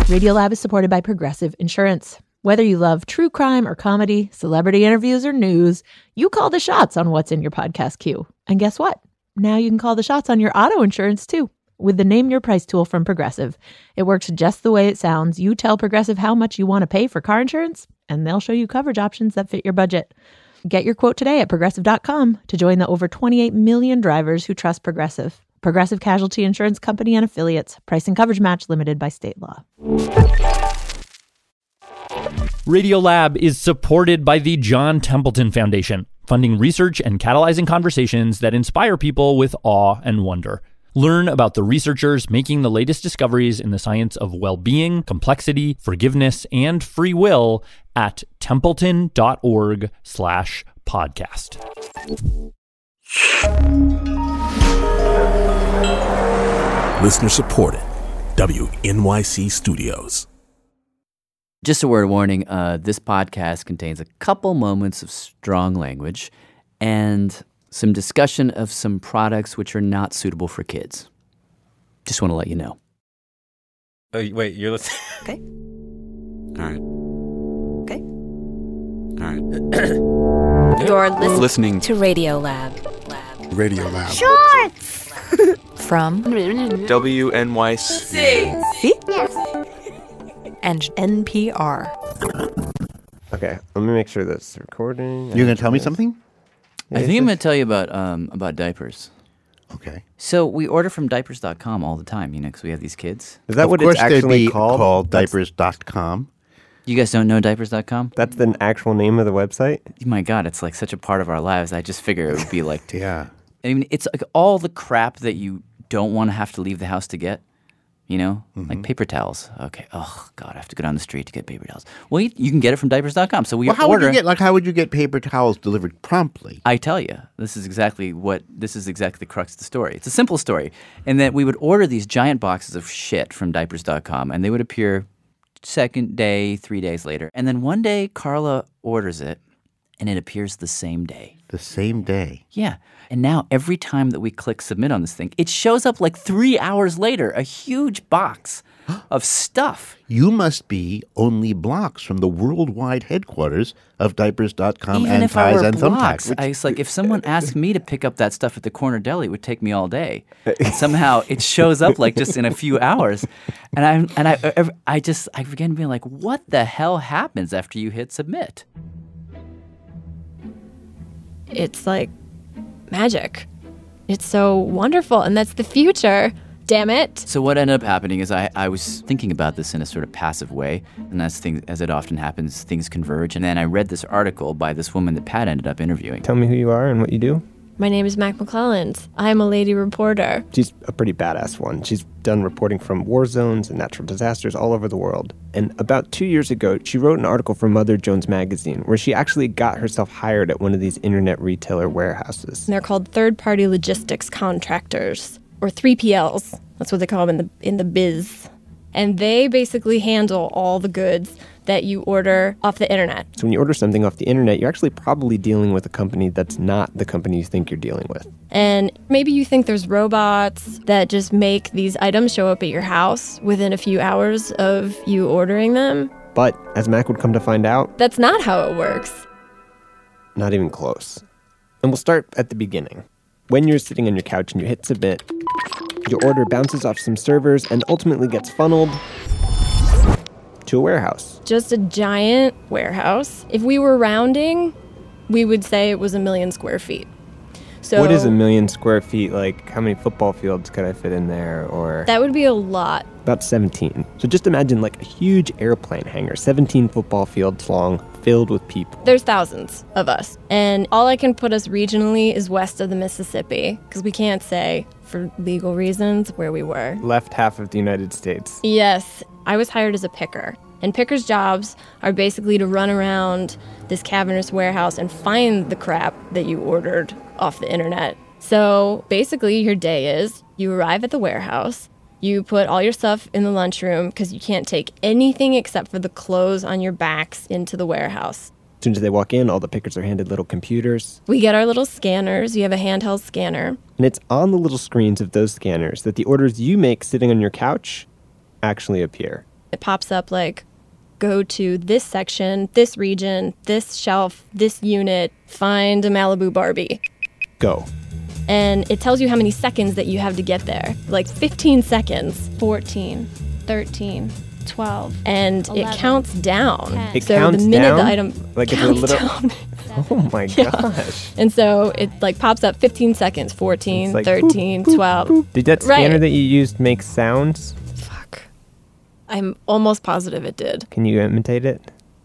Radiolab is supported by Progressive Insurance. Whether you love true crime or comedy, celebrity interviews or news, you call the shots on what's in your podcast queue. And guess what? Now you can call the shots on your auto insurance too with the Name Your Price tool from Progressive. It works just the way it sounds. You tell Progressive how much you want to pay for car insurance, and they'll show you coverage options that fit your budget. Get your quote today at Progressive.com to join the over 28 million drivers who trust Progressive. Progressive Casualty Insurance Company and Affiliates. Price and coverage match limited by state law. Radiolab is supported by the John Templeton Foundation, funding research and catalyzing conversations that inspire people with awe and wonder. Learn about the researchers making the latest discoveries in the science of well-being, complexity, forgiveness, and free will at templeton.org/podcast. Listener supported. WNYC Studios. Just a word of warning, this podcast contains a couple moments of strong language and some discussion of some products which are not suitable for kids. Just want to let you know. Oh, wait, you're listening? Okay. All right. Okay. All right. You're Listening to Radiolab. Radiolab. Shorts! From WNYC. See? Yes. And NPR. Okay, let me make sure that's recording. You're going to tell me something? I think I'm going to tell you about diapers. Okay. So we order from diapers.com all the time, because we have these kids. Is that Of what course it's actually they'd be called? diapers.com. You guys don't know diapers.com? That's the actual name of the website? My God, it's like such a part of our lives. I just figure it would be like... Yeah. I mean, it's like all the crap that you don't want to have to leave the house to get. Like paper towels. Okay. Oh, God, I have to go down the street to get paper towels. Well, you can get it from diapers.com. So how would you get paper towels delivered promptly? I tell you, this is exactly the crux of the story. It's a simple story. And that we would order these giant boxes of shit from diapers.com, and they would appear second day, 3 days later. And then one day, Carla orders it, and it appears the same day. The same day? Yeah. And now every time that we click submit on this thing, it shows up like 3 hours later, a huge box of stuff. You must be only blocks from the worldwide headquarters of diapers.com and ties and thumbtacks. It's like if someone asked me to pick up that stuff at the corner deli, it would take me all day. And somehow it shows up like just in a few hours. And I begin being like, what the hell happens after you hit submit? It's like magic. It's so wonderful, and that's the future. Damn it. So what ended up happening is I was thinking about this in a sort of passive way, and as it often happens, things converge. And then I read this article by this woman that Pat ended up interviewing. Tell me who you are and what you do. My name is Mac McClelland. I'm a lady reporter. She's a pretty badass one. She's done reporting from war zones and natural disasters all over the world. And about 2 years ago, she wrote an article for Mother Jones magazine where she actually got herself hired at one of these internet retailer warehouses. And they're called third-party logistics contractors, or 3PLs. That's what they call them in the biz. And they basically handle all the goods that you order off the internet. So when you order something off the internet, you're actually probably dealing with a company that's not the company you think you're dealing with. And maybe you think there's robots that just make these items show up at your house within a few hours of you ordering them. But as Mac would come to find out, that's not how it works. Not even close. And we'll start at the beginning. When you're sitting on your couch and you hit submit, your order bounces off some servers and ultimately gets funneled to a warehouse. Just a giant warehouse. If we were rounding, we would say it was 1 million square feet. So what is 1 million square feet? Like, how many football fields could I fit in there? Or that would be a lot. About 17. So just imagine like a huge airplane hangar, 17 football fields long, filled with people. There's thousands of us. And all I can put us regionally is west of the Mississippi, because we can't say, for legal reasons, where we were. Left half of the United States. Yes. I was hired as a picker. And pickers' jobs are basically to run around this cavernous warehouse and find the crap that you ordered off the internet. So basically your day is you arrive at the warehouse, you put all your stuff in the lunchroom because you can't take anything except for the clothes on your backs into the warehouse. As soon as they walk in, all the pickers are handed little computers. We get our little scanners. You have a handheld scanner. And it's on the little screens of those scanners that the orders you make sitting on your couch actually appear. It pops up like, go to this section, this region, this shelf, this unit, find a Malibu Barbie. Go. And it tells you how many seconds that you have to get there. Like 15 seconds. 14, 13, 12. And 11, it counts down. 10. It So counts the minute down? the item Like it's a counts little. down. Oh my gosh. And so it like pops up 15 seconds, 14, It's like 13, boop, boop, 12. boop. Did that Right. scanner that you used make sounds? Fuck. I'm almost positive it did. Can you imitate it?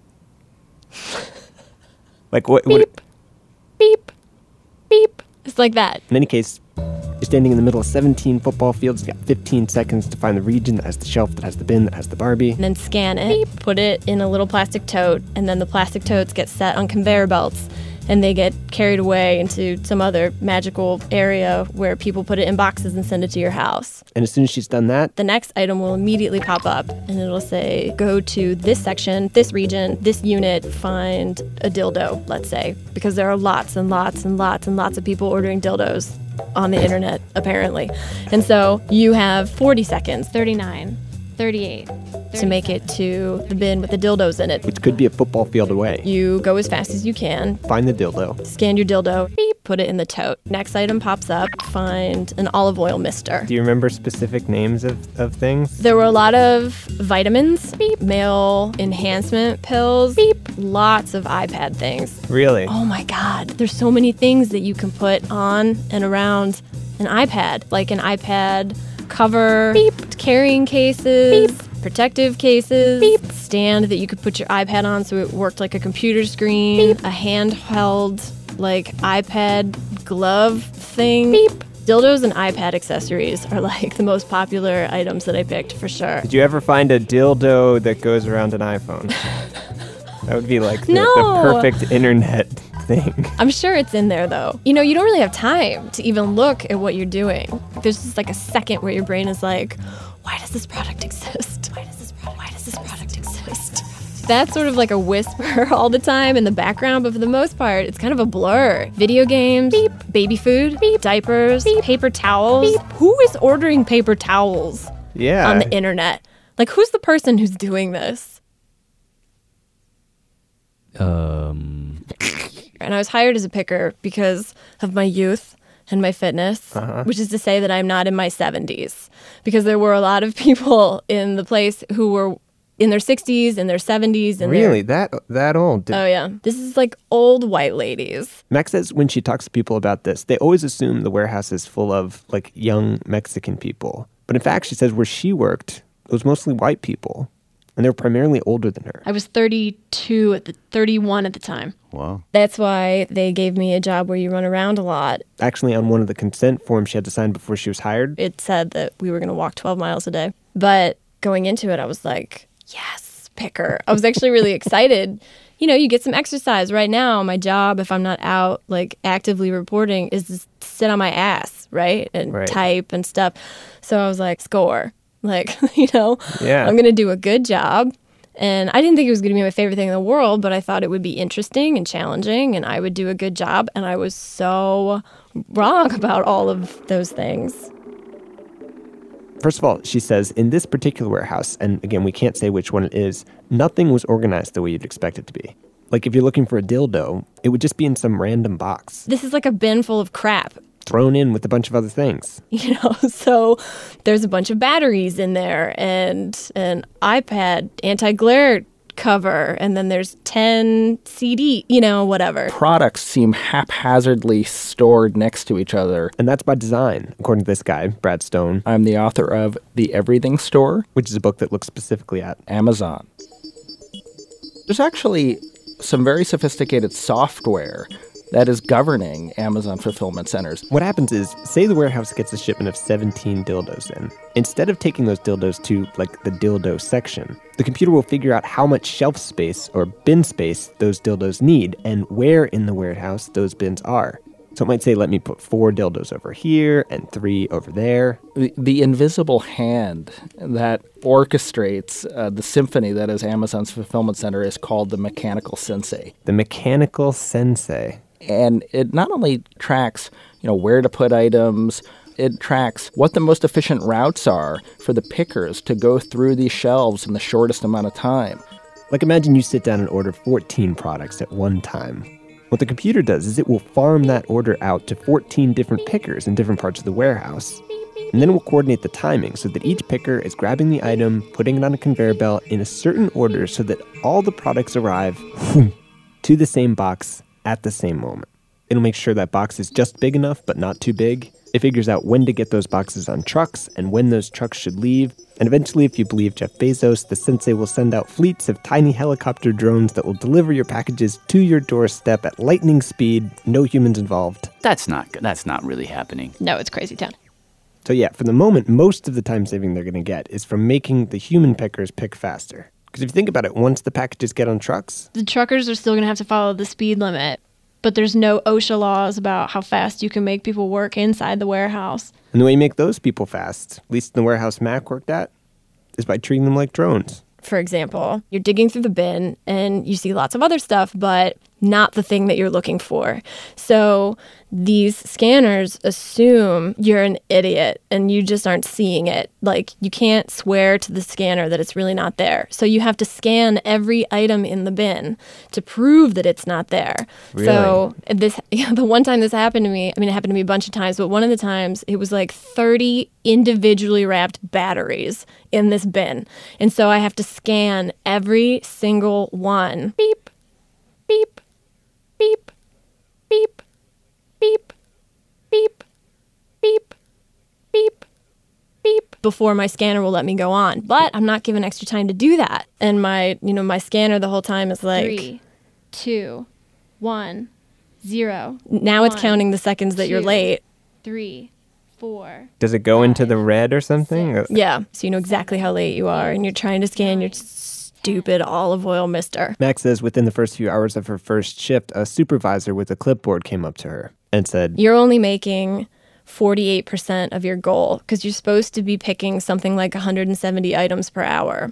Like what? Beep. Beep. Beep. It's like that. In any case, you're standing in the middle of 17 football fields. You got 15 seconds to find the region that has the shelf, that has the bin, that has the Barbie. And then scan it, put it in a little plastic tote, and then the plastic totes get set on conveyor belts, and they get carried away into some other magical area where people put it in boxes and send it to your house. And as soon as she's done that, The next item will immediately pop up, and it'll say, go to this section, this region, this unit, find a dildo, let's say, because there are lots and lots and lots and lots of people ordering dildos on the internet, apparently. And so you have 40 seconds 39, 38. to make it to the bin with the dildos in it. which could be a football field away, You go as fast as you can, find the dildo. scan your dildo, beep, put it in the tote. Next item pops up, find an olive oil mister. Do you remember specific names of things? There were a lot of vitamins, beep, male enhancement pills, beep, lots of iPad things. Really? Oh my God, there's so many things that you can put on and around an iPad, like an iPad cover, beep, carrying cases, beep, protective cases, beep, stand that you could put your iPad on so it worked like a computer screen, beep, a handheld like iPad glove thing, beep. Dildos and iPad accessories are like the most popular items that I picked for sure. Did you ever find a dildo that goes around an iPhone? That would be like the No. perfect internet thing. I'm sure it's in there though. You know, you don't really have time to even look at what you're doing. There's just like a second where your brain is like, why does this product exist? Why does this product exist? That's sort of like a whisper all the time in the background, but for the most part, it's kind of a blur. Video games, beep, baby food, beep, diapers, beep, paper towels. Beep. Who is ordering paper towels Yeah. on the internet? Like, who's the person who's doing this? And I was hired as a picker because of my youth and my fitness, which is to say that I'm not in my 70s, because there were a lot of people in the place who were in their 60s and their 70s. And Really? That old? Oh, yeah. This is like old white ladies. Max says when she talks to people about this, they always assume the warehouse is full of like young Mexican people. But in fact, she says where she worked, it was mostly white people. And they were primarily older than her. I was 31 at the time. Wow. That's why they gave me a job where you run around a lot. Actually, on one of the consent forms she had to sign before she was hired, It said that we were going to walk 12 miles a day. But going into it, I was like, yes, picker. I was actually really excited. You know, you get some exercise. Right now, my job, if I'm not out, like, actively reporting, is to sit on my ass, right? And Right. type and stuff. So I was like, score. Like, you know, Yeah. I'm going to do a good job. And I didn't think it was going to be my favorite thing in the world, but I thought it would be interesting and challenging, and I would do a good job. And I was so wrong about all of those things. first of all, she says in this particular warehouse, and again, we can't say which one it is, nothing was organized the way you'd expect it to be. Like if you're looking for a dildo, it would just be in some random box, This is like a bin full of crap. thrown in with a bunch of other things. You know, so there's a bunch of batteries in there and an iPad anti-glare cover, and then there's 10 CD, you know, whatever. Products seem haphazardly stored next to each other. And that's by design, according to this guy, Brad Stone, I'm the author of The Everything Store, which is a book that looks specifically at Amazon. There's actually some very sophisticated software that is governing Amazon fulfillment centers. What happens is, say the warehouse gets a shipment of 17 dildos in. Instead of taking those dildos to, like, the dildo section, the computer will figure out how much shelf space or bin space those dildos need and where in the warehouse those bins are. So it might say, let me put 4 dildos over here and 3 over there. The invisible hand that orchestrates the symphony that is Amazon's fulfillment center is called the mechanical sensei. The mechanical sensei. And it not only tracks, where to put items, it tracks what the most efficient routes are for the pickers to go through these shelves in the shortest amount of time. Like imagine you sit down and order 14 products at one time. What the computer does is it will farm that order out to 14 different pickers in different parts of the warehouse. And then it will coordinate the timing so that each picker is grabbing the item, putting it on a conveyor belt in a certain order so that all the products arrive to the same box at the same moment. It'll make sure that box is just big enough but not too big. It figures out when to get those boxes on trucks and when those trucks should leave. And eventually, if you believe Jeff Bezos, the sensei will send out fleets of tiny helicopter drones that will deliver your packages to your doorstep at lightning speed, no humans involved. That's not really happening. No, it's crazy town. So yeah, for the moment, most of the time saving they're going to get is from making the human pickers pick faster. Because if you think about it, once the packages get on trucks, The truckers are still going to have to follow the speed limit, but there's no OSHA laws about how fast you can make people work inside the warehouse. and the way you make those people fast, at least in the warehouse Mac worked at, is by treating them like drones. For example, you're digging through the bin and you see lots of other stuff, but not the thing that you're looking for. So these scanners assume you're an idiot and you just aren't seeing it. Like, you can't swear to the scanner that it's really not there. So you have to scan every item in the bin to prove that it's not there. Really? So the one time this happened to me, I mean, it happened to me a bunch of times, but one of the times it was like 30 individually wrapped batteries in this bin. And so I have to scan every single one. Beep, beep, beep, beep, beep, beep, beep, beep, beep, before my scanner will let me go on. But I'm not given extra time to do that. And my scanner the whole time is like 3, 2, 1, 0. now it's 1, counting the seconds that you're 2, late. 3, 4. Does it go into the red or something? Yeah. So you know exactly how late you are and you're trying to scan your stupid olive oil mister. Max says within the first few hours of her first shift, a supervisor with a clipboard came up to her and said, You're only making 48% of your goal because you're supposed to be picking something like 170 items per hour.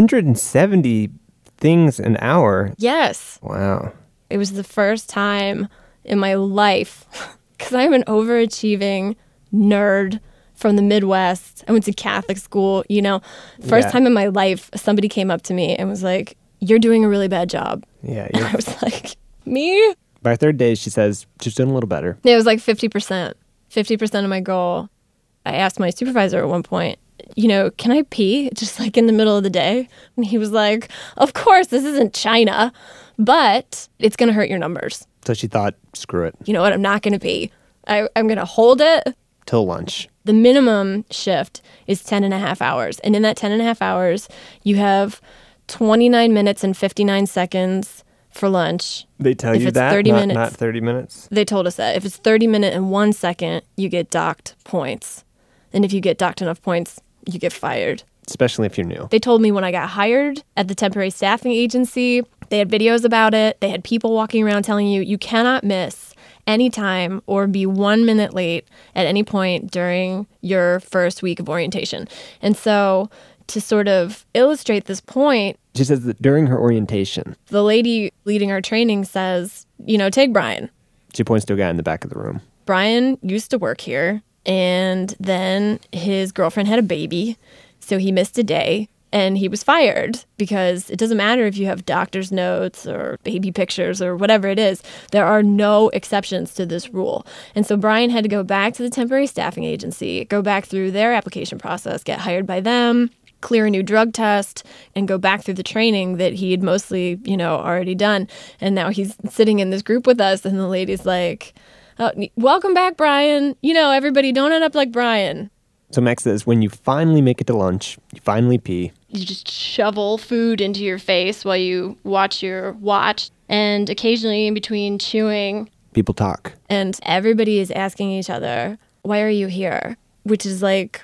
170 things an hour? Yes. Wow. It was the first time in my life, because I'm an overachieving nerd from the Midwest. I went to Catholic school, First time in my life, somebody came up to me and was like, "You're doing a really bad job." Yeah. I was like, "Me?" By her third day, she says she's doing a little better. It was like 50%. 50% of my goal. I asked my supervisor at one point, can I pee just like in the middle of the day? And he was like, "Of course, this isn't China, but it's going to hurt your numbers." So she thought, screw it. You know what? I'm not going to pee. I'm going to hold it Till lunch. The minimum shift is 10 and a half hours. And in that 10 and a half hours, you have 29 minutes and 59 seconds for lunch. They tell If you it's that? 30 minutes, not 30 minutes? They told us that. If it's 30 minutes and 1 second, you get docked points. And if you get docked enough points, you get fired. Especially if you're new. They told me when I got hired at the temporary staffing agency, they had videos about it. They had people walking around telling you cannot miss any time or be 1 minute late at any point during your first week of orientation. And so to sort of illustrate this point, she says that during her orientation, the lady leading our training says, take Brian. She points to a guy in the back of the room. Brian used to work here, and then his girlfriend had a baby, so he missed a day. And he was fired because it doesn't matter if you have doctor's notes or baby pictures or whatever it is. There are no exceptions to this rule. And so Brian had to go back to the temporary staffing agency, go back through their application process, get hired by them, clear a new drug test, and go back through the training that he had mostly, already done. And now he's sitting in this group with us, and the lady's like, "Oh, welcome back, Brian. Everybody don't end up like Brian." So Max says when you finally make it to lunch, you finally pee. You just shovel food into your face while you watch your watch. And occasionally in between chewing, people talk. And everybody is asking each other, "Why are you here?" Which is like,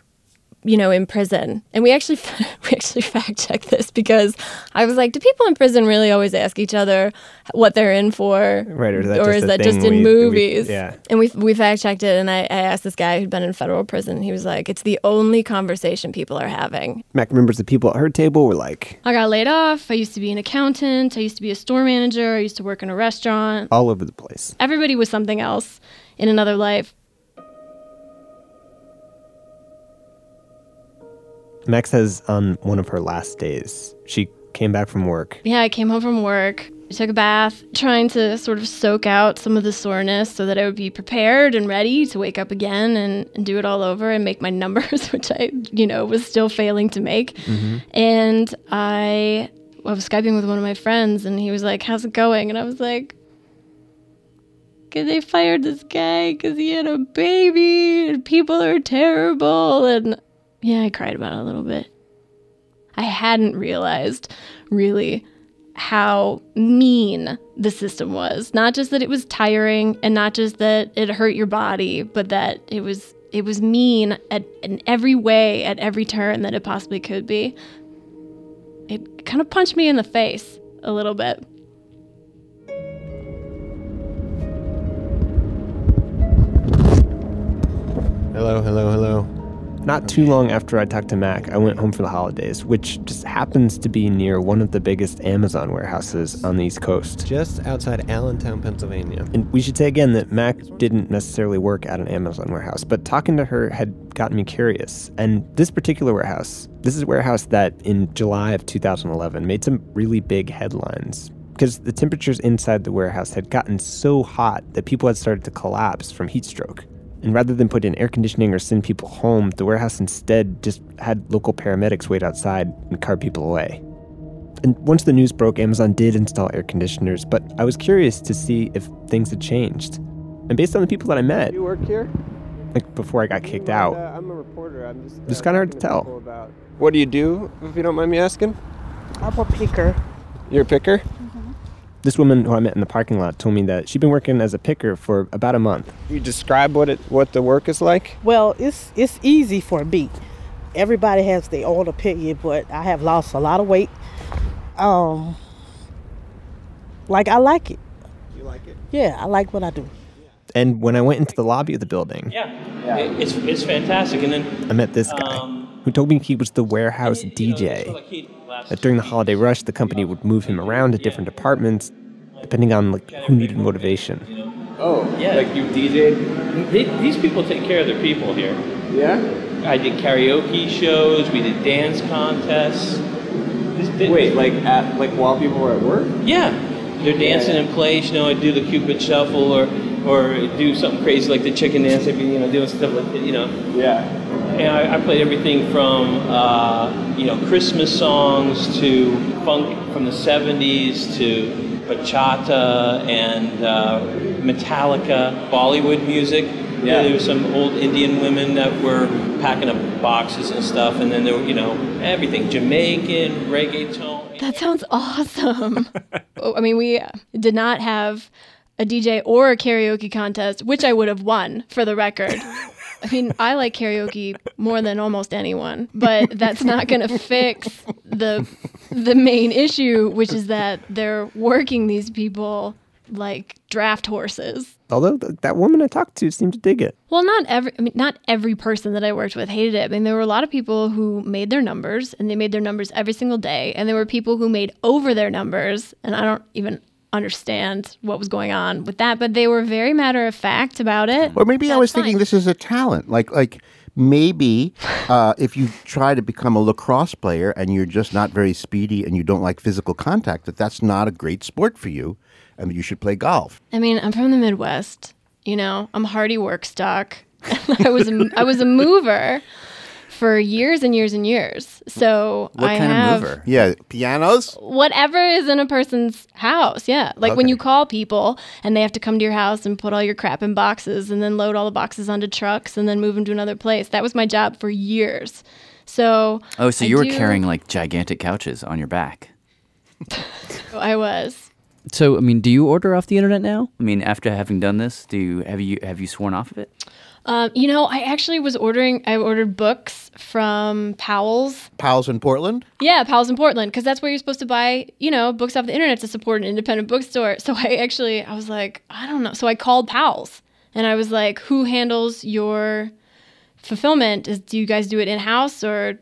in prison. And we actually fact-checked this because I was like, do people in prison really always ask each other what they're in for? Right, or is that just in movies? Yeah. And we fact-checked it, and I asked this guy who'd been in federal prison. He was like, it's the only conversation people are having. Mac remembers the people at her table were like, I got laid off. I used to be an accountant. I used to be a store manager. I used to work in a restaurant. All over the place. Everybody was something else in another life. Max says on one of her last days, she came back from work. Yeah, I came home from work. I took a bath, trying to sort of soak out some of the soreness so that I would be prepared and ready to wake up again and do it all over and make my numbers, which I, was still failing to make. Mm-hmm. And I was Skyping with one of my friends, and he was like, "How's it going?" And I was like, "They fired this guy because he had a baby, and people are terrible." And yeah, I cried about it a little bit. I hadn't realized, really, how mean the system was. Not just that it was tiring, and not just that it hurt your body, but that it was mean in every way, at every turn that it possibly could be. It kind of punched me in the face a little bit. Hello. Not too long after I talked to Mac, I went home for the holidays, which just happens to be near one of the biggest Amazon warehouses on the East Coast. Just outside Allentown, Pennsylvania. And we should say again that Mac didn't necessarily work at an Amazon warehouse, but talking to her had gotten me curious. And this particular warehouse, this is a warehouse that in July of 2011 made some really big headlines because the temperatures inside the warehouse had gotten so hot that people had started to collapse from heat stroke. And rather than put in air conditioning or send people home, the warehouse instead just had local paramedics wait outside and cart people away. And once the news broke, Amazon did install air conditioners, but I was curious to see if things had changed. And based on the people that I met, You work here? like before I got kicked out, I'm a reporter. I'm just kind of hard to tell. What do you do, if you don't mind me asking? I'm a picker. You're a picker? This woman who I met in the parking lot told me that she'd been working as a picker for about a month. You describe what the work is like? Well, it's easy for me. Everybody has their own opinion, but I have lost a lot of weight. I like it. You like it? Yeah, I like what I do. And when I went into the lobby of the building, It's fantastic. And then I met this guy who told me he was the warehouse DJ. That during the holiday rush, the company would move him around to different departments, depending on who needed motivation. Oh, yeah, like you DJ'd? These people take care of their people here. Yeah? I did karaoke shows. We did dance contests. Wait, like while people were at work? Yeah, they're dancing in place. I do the Cupid shuffle or do something crazy like the chicken dance. I'd be doing stuff like that. Yeah. And I played everything from Christmas songs to funk from the 70s to bachata and Metallica, Bollywood music. Yeah. There were some old Indian women that were packing up boxes and stuff, and then there were, everything, Jamaican, reggaeton. That sounds awesome. I mean, we did not have a DJ or a karaoke contest, which I would have won, for the record. I mean, I like karaoke more than almost anyone, but that's not going to fix the main issue, which is that they're working these people like draft horses. Although that woman I talked to seemed to dig it. Well, not every person that I worked with hated it. I mean, there were a lot of people who made their numbers, and they made their numbers every single day, and there were people who made over their numbers, and I don't even understand what was going on with that, but they were very matter of fact about it. Or maybe I was thinking this is a talent. Like maybe if you try to become a lacrosse player and you're just not very speedy and you don't like physical contact, that's not a great sport for you, and that you should play golf. I mean, I'm from the Midwest. I'm hardy work stock. I was a mover for years and years and years. So what kind of mover? Yeah, pianos? Whatever is in a person's house, yeah. Like when you call people and they have to come to your house and put all your crap in boxes and then load all the boxes onto trucks and then move them to another place. That was my job for years. So so you were carrying like gigantic couches on your back. I was. So, I mean, do you order off the internet now? I mean, after having done this, have you sworn off of it? I actually I ordered books from Powell's. Powell's in Portland? Yeah, Powell's in Portland, because that's where you're supposed to buy, books off the internet to support an independent bookstore. So I was like, I don't know. So I called Powell's, and I was like, who handles your fulfillment? Do you guys do it in-house or,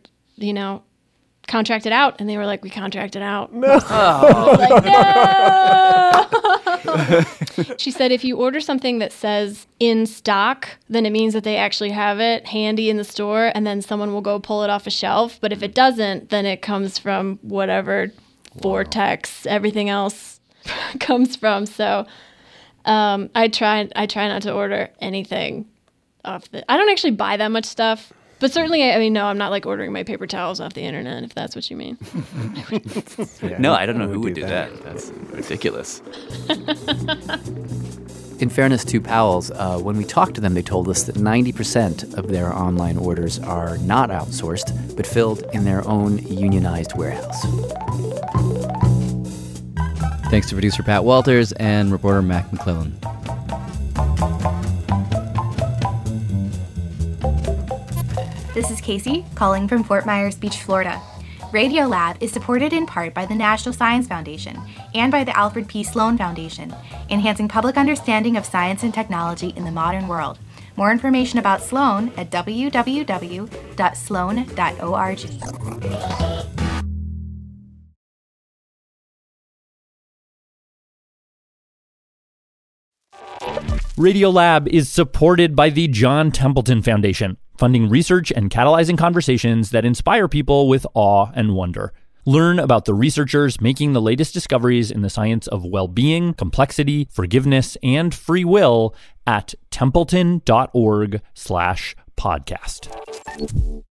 contract it out? And they were like, we contract it out. No. I was like, no! She said if you order something that says in stock, then it means that they actually have it handy in the store, and then someone will go pull it off a shelf. But if it doesn't, then it comes from whatever Vortex, everything else comes from. So I try not to order anything off the. I don't actually buy that much stuff. But certainly, I mean, no, I'm not like ordering my paper towels off the internet, if that's what you mean. No, I don't know who would do that. That's ridiculous. In fairness to Powell's, when we talked to them, they told us that 90% of their online orders are not outsourced, but filled in their own unionized warehouse. Thanks to producer Pat Walters and reporter Mac McClellan. This is Casey, calling from Fort Myers Beach, Florida. Radiolab is supported in part by the National Science Foundation and by the Alfred P. Sloan Foundation, enhancing public understanding of science and technology in the modern world. More information about Sloan at www.sloan.org. Radiolab is supported by the John Templeton Foundation, funding research and catalyzing conversations that inspire people with awe and wonder. Learn about the researchers making the latest discoveries in the science of well-being, complexity, forgiveness, and free will at templeton.org/podcast.